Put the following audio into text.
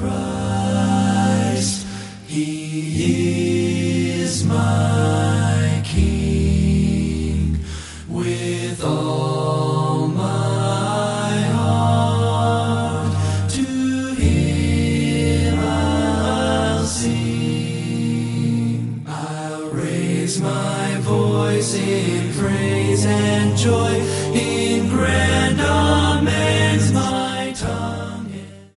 Christ. He is my King. With all my heart to Him I'll sing. I'll raise my voice in praise and joy, in grand amends.